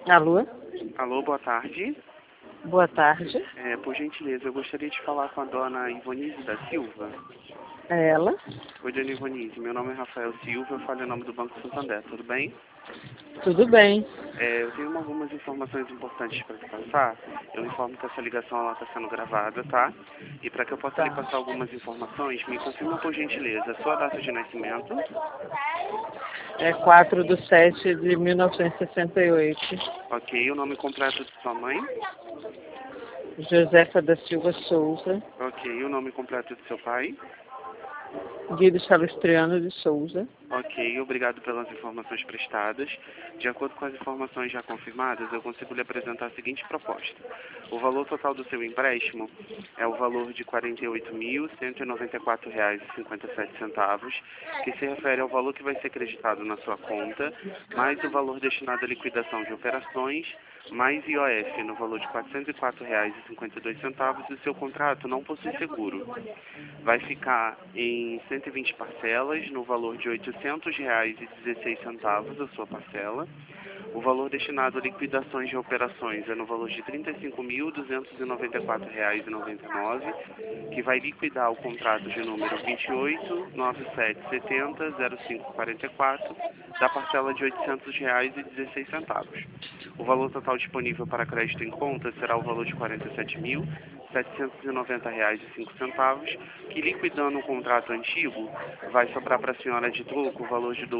Alô? Alô, boa tarde. Boa tarde. Por gentileza, eu gostaria de falar com a dona Ivonise da Silva. É ela? Oi, dona Ivonise, meu nome é Rafael Silva, eu falo em nome do Banco Santander, tudo bem? Tudo bem. Eu tenho algumas informações importantes para te passar. Eu informo que essa ligação está sendo gravada, tá? E para que eu possa lhe Tá. passar algumas informações, me confirma por gentileza a sua data de nascimento. É 4/7/1968. Ok, o nome completo de sua mãe. Josefa da Silva Souza. Ok, o nome completo de seu pai. Guido Salestriano de Souza. Ok, obrigado pelas informações prestadas. De acordo com as informações já confirmadas, eu consigo lhe apresentar a seguinte proposta. O valor total do seu empréstimo é o valor de R$ 48.194,57, que se refere ao valor que vai ser acreditado na sua conta, mais o valor destinado à liquidação de operações, mais IOF no valor de R$ 404,52, e o seu contrato não possui seguro. Vai ficar em 120 parcelas, no valor de R$ 800,16 a sua parcela. O valor destinado a liquidações de operações é no valor de R$ 35.294,99, que vai liquidar o contrato de número 2897700544, da parcela de R$ 800,16. O valor total disponível para crédito em conta será o valor de R$ 47.790,05, que liquidando o contrato antigo, vai sobrar para a senhora de troco o valor de R$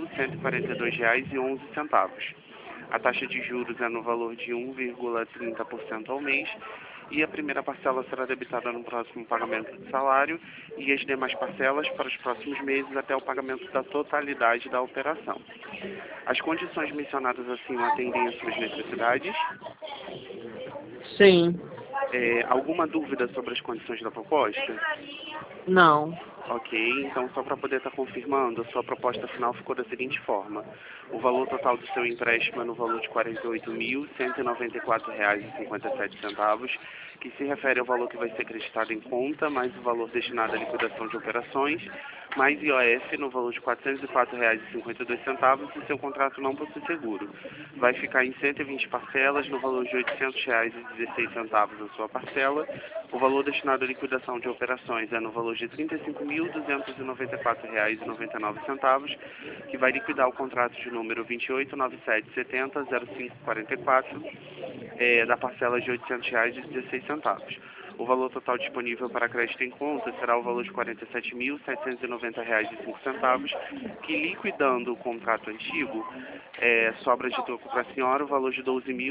12.142,11. A taxa de juros é no valor de 1,30% ao mês, e a primeira parcela será debitada no próximo pagamento de salário e as demais parcelas para os próximos meses até o pagamento da totalidade da operação. As condições mencionadas acima atendem às suas necessidades? Sim. Alguma dúvida sobre as condições da proposta? Não. Ok, então só para poder estar confirmando, a sua proposta final ficou da seguinte forma. O valor total do seu empréstimo é no valor de R$ 48.194,57, que se refere ao valor que vai ser acreditado em conta, mais o valor destinado à liquidação de operações, mais IOF no valor de R$ 404,52, e seu contrato não possui seguro. Vai ficar em 120 parcelas, no valor de R$ 800,16 a sua parcela. O valor destinado à liquidação de operações é no valor de R$ 35.294,99, que vai liquidar o contrato de número 2897700544, da parcela de R$ 800,16. O valor total disponível para crédito em conta será o valor de R$ 47.790,05, que liquidando o contrato antigo, sobra de troco para a senhora o valor de R$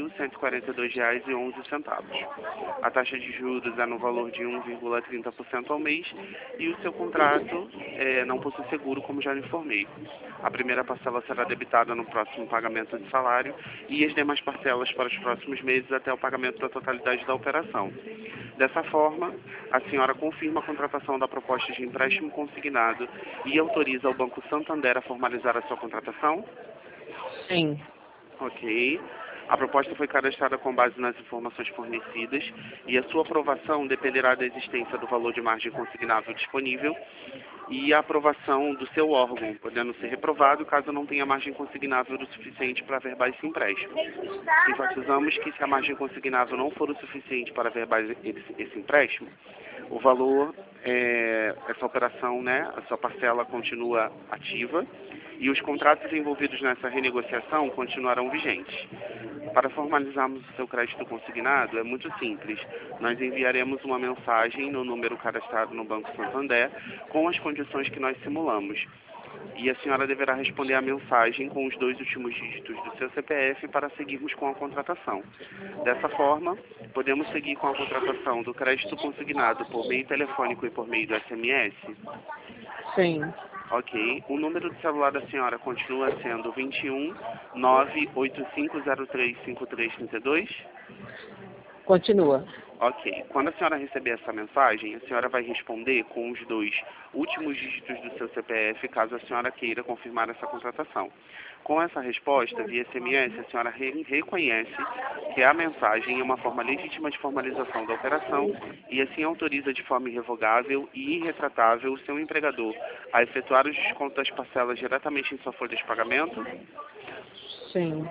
12.142,11. A taxa de juros é no valor de 1,30% ao mês, e o seu contrato não possui seguro, como já lhe informei. A primeira parcela será debitada no próximo pagamento de salário e as demais parcelas para os próximos meses até o pagamento da totalidade da operação. Dessa forma, a senhora confirma a contratação da proposta de empréstimo consignado e autoriza o Banco Santander a formalizar a sua contratação? Sim. Ok. A proposta foi cadastrada com base nas informações fornecidas e a sua aprovação dependerá da existência do valor de margem consignável disponível e a aprovação do seu órgão, podendo ser reprovado caso não tenha margem consignável o suficiente para averbar esse empréstimo. Enfatizamos que se a margem consignável não for o suficiente para averbar esse empréstimo, o valor, essa operação, a sua parcela continua ativa e os contratos envolvidos nessa renegociação continuarão vigentes. Para formalizarmos o seu crédito consignado, é muito simples. Nós enviaremos uma mensagem no número cadastrado no Banco Santander com as condições que nós simulamos. E a senhora deverá responder à mensagem com os 2 últimos dígitos do seu CPF para seguirmos com a contratação. Dessa forma, podemos seguir com a contratação do crédito consignado por meio telefônico e por meio do SMS? Sim. Ok. O número de celular da senhora continua sendo 21 98503 5332? Continua. Ok. Quando a senhora receber essa mensagem, a senhora vai responder com os 2 últimos dígitos do seu CPF, caso a senhora queira confirmar essa contratação. Com essa resposta, via SMS, a senhora reconhece que a mensagem é uma forma legítima de formalização da operação e assim autoriza de forma irrevogável e irretratável o seu empregador a efetuar os descontos das parcelas diretamente em sua folha de pagamento? Sim.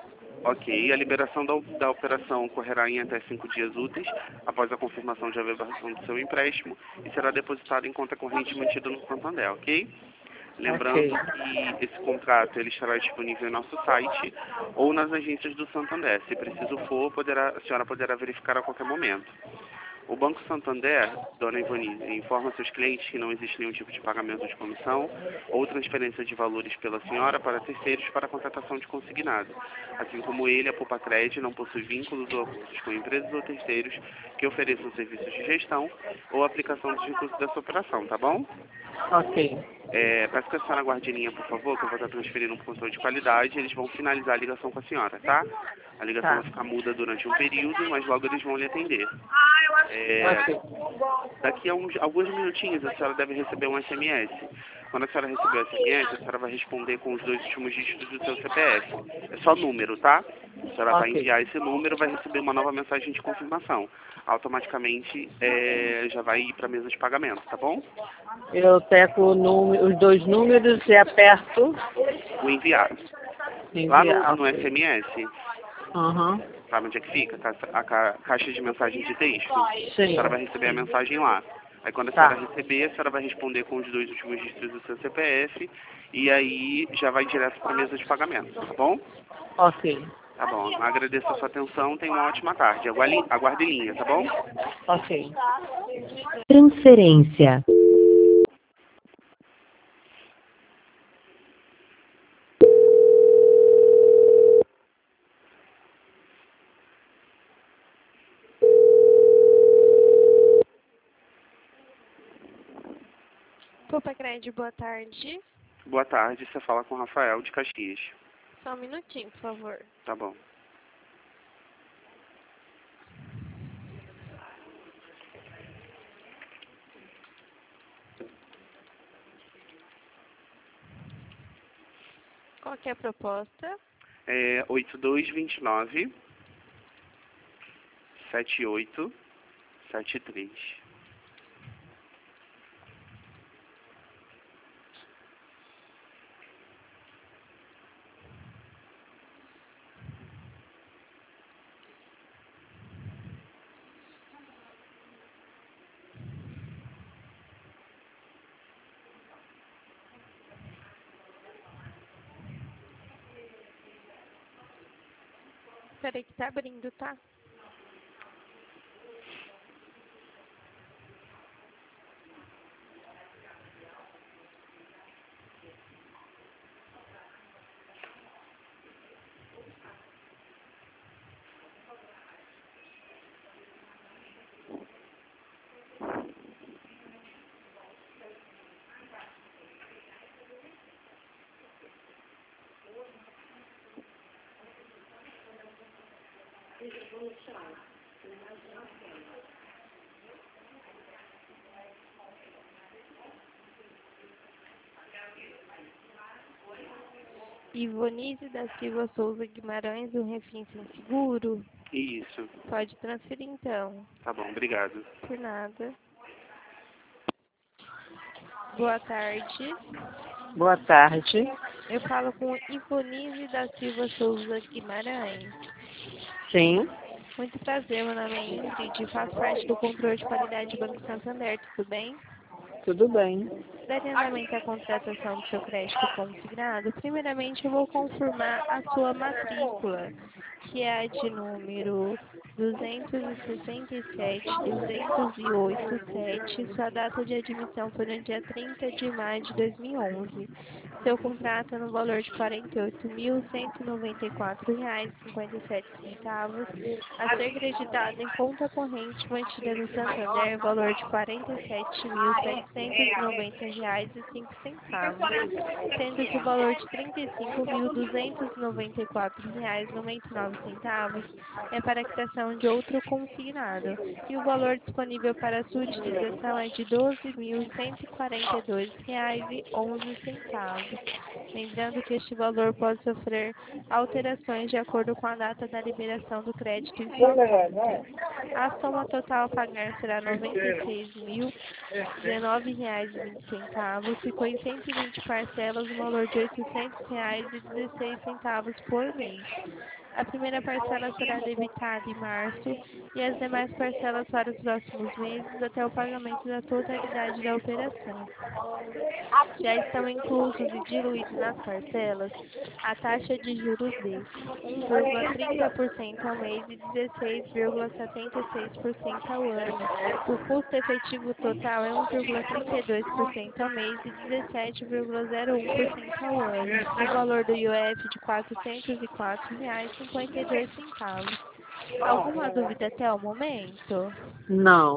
Ok, a liberação da operação ocorrerá em até 5 dias úteis após a confirmação de averbação do seu empréstimo e será depositada em conta corrente mantida no Santander, ok? Lembrando Ok. que esse contrato ele estará disponível em nosso site ou nas agências do Santander. Se preciso for, a senhora poderá verificar a qualquer momento. O Banco Santander, dona Ivonise, informa seus clientes que não existe nenhum tipo de pagamento de comissão ou transferência de valores pela senhora para terceiros para a contratação de consignado. Assim como ele, a Poupa-Cred não possui vínculos ou acordos com empresas ou terceiros que ofereçam serviços de gestão ou aplicação dos recursos dessa operação, tá bom? Ok. Peço que a senhora aguarde em linha, por favor, que eu vou estar transferindo um controle de qualidade e eles vão finalizar a ligação com a senhora, tá? A ligação Tá. vai ficar muda durante um período, mas logo eles vão lhe atender. Ok. Daqui a alguns minutinhos a senhora deve receber um SMS. Quando a senhora receber o SMS, a senhora vai responder com os 2 últimos dígitos do seu CPF. É só número, tá? A senhora vai Ok. enviar esse número, vai receber uma nova mensagem de confirmação. Automaticamente já vai ir para a mesa de pagamento, tá bom? Eu teco os 2 números e aperto O enviar. Lá enviar. no Ok. SMS, Aham. sabe onde é que fica? A caixa de mensagem de texto. A Sim. senhora vai receber a Sim. mensagem lá. Aí quando a senhora Tá. receber, a senhora vai responder com os 2 últimos dígitos do seu CPF e aí já vai direto para a mesa de pagamento, tá bom? Ok. Tá bom. Agradeço a sua atenção, tenha uma ótima tarde. Aguarde em linha, tá bom? Ok. Transferência. Poupa-Cred, boa tarde. Boa tarde, você fala com o Rafael de Caxias. Só um minutinho, por favor. Tá bom. Qual que é a proposta? 8229 7873. Peraí que tá abrindo, tá? Ivonise da Silva Souza Guimarães, do Refim Sem Seguro. Isso. Pode transferir então. Tá bom, obrigado. Por nada. Boa tarde. Boa tarde. Eu falo com Ivonise da Silva Souza Guimarães. Sim. Muito prazer, meu nome é Ingrid, faço parte do controle de qualidade do Banco Santander, tudo bem? Tudo bem. Daria andamento à contratação do seu crédito consignado, primeiramente eu vou confirmar a sua matrícula, que é a de número 267.208.7. Sua data de admissão foi no dia 30 de maio de 2011. Seu contrato é no valor de R$ 48.194,57. A ser creditado em conta corrente mantida no Santander, valor de R$ 47.790,05, sendo que o valor de R$ 35.294,99 é para a quitação de outro consignado, e o valor disponível para sua utilização é de R$ 12.142,11. Lembrando que este valor pode sofrer alterações de acordo com a data da liberação do crédito em sua conta. A soma total a pagar será R$ 96.019,20. Ficou em 120 parcelas, no valor de R$ 800,16 por mês. A primeira parcela será debitada em março e as demais parcelas para os próximos meses até o pagamento da totalidade da operação. Já estão inclusos e diluídos nas parcelas a taxa de juros de 1,30% ao mês e 16,76% ao ano. O custo efetivo total é 1,32% ao mês e 17,01% ao ano. O valor do IOF de R$ 404,52. Alguma dúvida até o momento? Não.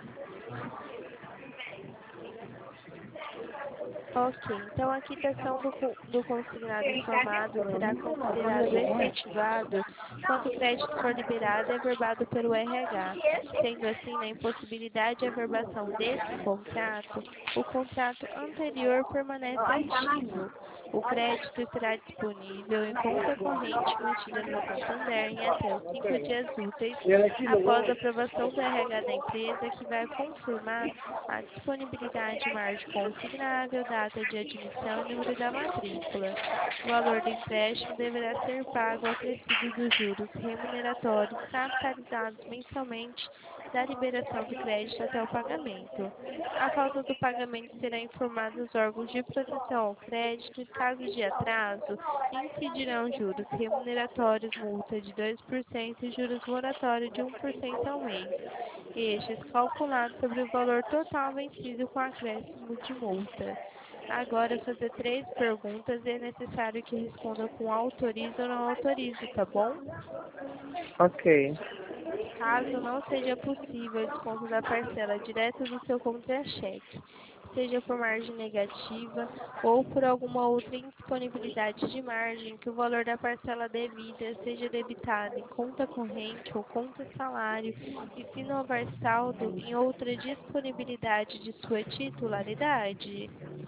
Ok, então a quitação do consignado informado será considerado efetivado quando o crédito for liberado e averbado pelo RH. Sendo assim, na impossibilidade de averbação desse contrato, o contrato anterior permanece ativo. O crédito estará disponível em conta corrente mantida no Santander em até os 5 dias úteis após a aprovação do RH da empresa, que vai confirmar a disponibilidade de margem consignável, data de admissão e número da matrícula. O valor do empréstimo deverá ser pago acrescido dos juros remuneratórios capitalizados mensalmente da liberação do crédito até o pagamento. A falta do pagamento será informada aos órgãos de proteção ao crédito e, caso de atraso, incidirão juros remuneratórios, multa de 2% e juros moratórios de 1% ao mês. Estes calculados sobre o valor total vencido com acréscimo de multa. Agora, fazer 3 perguntas e é necessário que responda com autorizo ou não autorizo, tá bom? Ok. Caso não seja possível o desconto da parcela direto do seu contra-cheque, seja por margem negativa ou por alguma outra indisponibilidade de margem, que o valor da parcela devida seja debitado em conta corrente ou conta salário e, se não houver saldo, em outra disponibilidade de sua titularidade.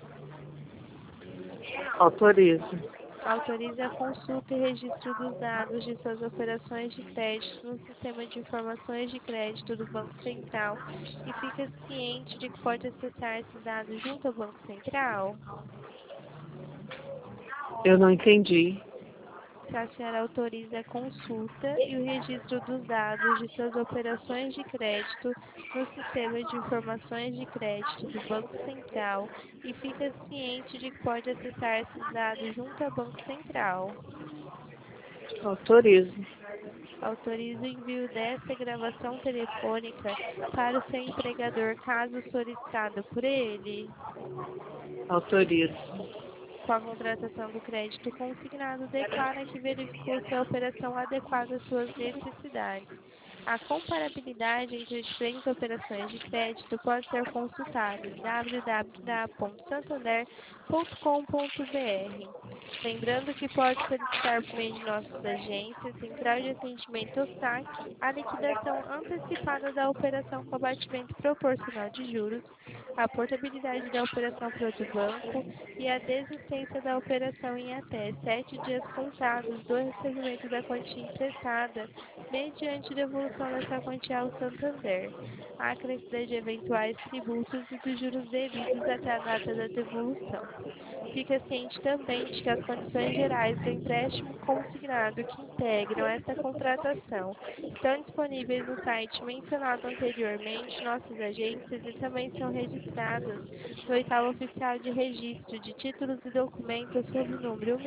Autorizo. Autorize a consulta e registro dos dados de suas operações de crédito no Sistema de Informações de Crédito do Banco Central e fica ciente de que pode acessar esses dados junto ao Banco Central? Eu não entendi. Se a senhora autoriza a consulta e o registro dos dados de suas operações de crédito no Sistema de Informações de Crédito do Banco Central e fica ciente de que pode acessar esses dados junto ao Banco Central. Autorizo. Autoriza o envio desta gravação telefônica para o seu empregador, caso solicitado por ele. Autorizo. Com a contratação do crédito consignado, declara que verificou se a operação adequada às suas necessidades. A comparabilidade entre as diferentes operações de crédito pode ser consultada em www.santander.com.br. Lembrando que pode solicitar por meio de nossas agências, Central de Atendimento ou SAC, a liquidação antecipada da operação com abatimento proporcional de juros, a portabilidade da operação para outro banco e a desistência da operação em até 7 dias contados do recebimento da quantia emprestada, mediante devolução dessa quantia ao Santander, a acrescida de eventuais tributos e dos juros devidos até a data da devolução. Fica ciente também de que as condições gerais do empréstimo consignado que integram esta contratação estão disponíveis no site mencionado anteriormente, nossas agências, e também são registradas no 8º Oficial de Registro de Títulos e Documentos sob o número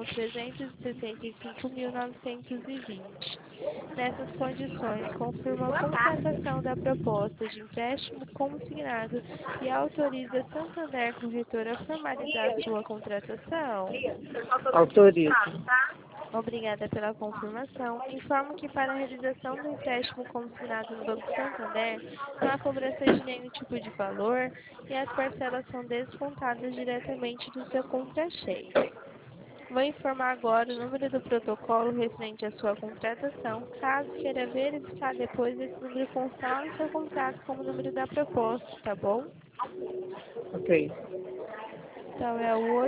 1.365.920. Nessas condições, confirma a contratação da proposta de empréstimo consignado e autoriza a Santander Corretora a formalizar sua contratação. Autorizo. Obrigada pela confirmação. Informo que para a realização do empréstimo consignado no Banco Santander, não há cobrança de nenhum tipo de valor e as parcelas são descontadas diretamente do seu contra-cheque. Vou informar agora o número do protocolo referente à sua contratação. Caso queira verificar depois, esse número constar no seu contrato como número da proposta, tá bom? Ok. Então é o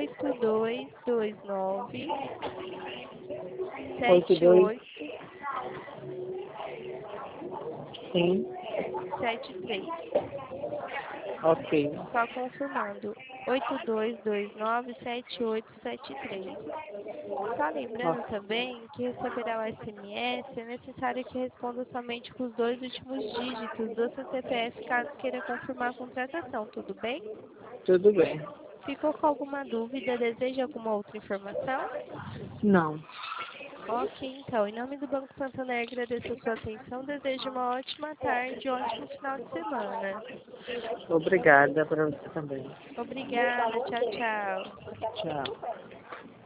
8229 82. 78 Sim. 73. Ok. Só confirmando. 82297873. Só lembrando também que receberá o SMS, é necessário que responda somente com os 2 últimos dígitos do seu CPF caso queira confirmar a contratação, tudo bem? Tudo bem. Ficou com alguma dúvida? Deseja alguma outra informação? Não. Ok, então, em nome do Banco Santander, agradeço a sua atenção, desejo uma ótima tarde, um ótimo final de semana. Obrigada para você também. Obrigada, tchau, tchau. Tchau.